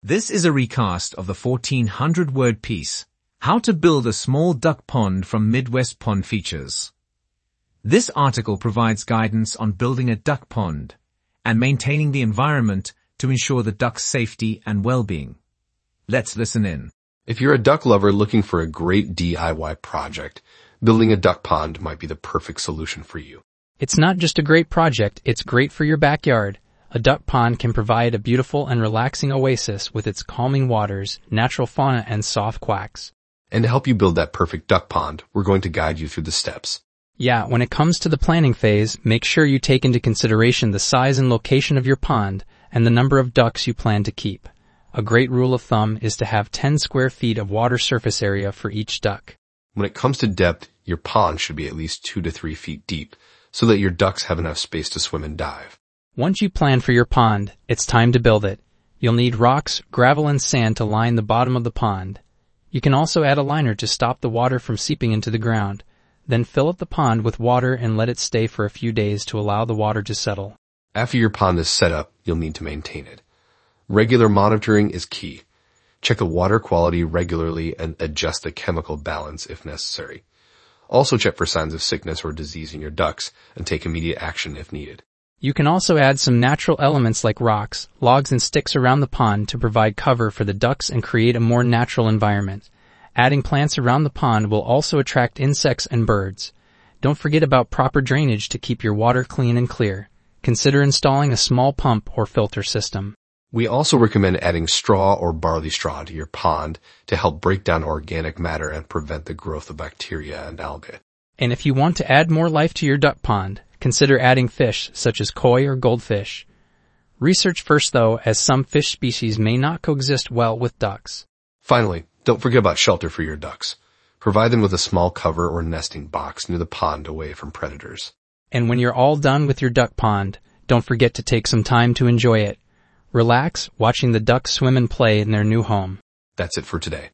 This is a recast of the 1,400-word piece, How to Build a Small Duck Pond from Midwest Pond Features. This article provides guidance on building a duck pond and maintaining the environment to ensure the duck's safety and well-being. Let's listen in. If you're a duck lover looking for a great DIY project, building a duck pond might be the perfect solution for you. It's not just a great project, it's great for your backyard. A duck pond can provide a beautiful and relaxing oasis with its calming waters, natural fauna, and soft quacks. And to help you build that perfect duck pond, we're going to guide you through the steps. Yeah, when it comes to the planning phase, make sure you take into consideration the size and location of your pond and the number of ducks you plan to keep. A great rule of thumb is to have 10 square feet of water surface area for each duck. When it comes to depth, your pond should be at least 2 to 3 feet deep so that your ducks have enough space to swim and dive. Once you plan for your pond, it's time to build it. You'll need rocks, gravel, and sand to line the bottom of the pond. You can also add a liner to stop the water from seeping into the ground. Then fill up the pond with water and let it stay for a few days to allow the water to settle. After your pond is set up, you'll need to maintain it. Regular monitoring is key. Check the water quality regularly and adjust the chemical balance if necessary. Also check for signs of sickness or disease in your ducks and take immediate action if needed. You can also add some natural elements like rocks, logs, and sticks around the pond to provide cover for the ducks and create a more natural environment. Adding plants around the pond will also attract insects and birds. Don't forget about proper drainage to keep your water clean and clear. Consider installing a small pump or filter system. We also recommend adding straw or barley straw to your pond to help break down organic matter and prevent the growth of bacteria and algae. And if you want to add more life to your duck pond, consider adding fish such as koi or goldfish. Research first though, as some fish species may not coexist well with ducks. Finally, don't forget about shelter for your ducks. Provide them with a small cover or nesting box near the pond away from predators. And when you're all done with your duck pond, don't forget to take some time to enjoy it. Relax, watching the ducks swim and play in their new home. That's it for today.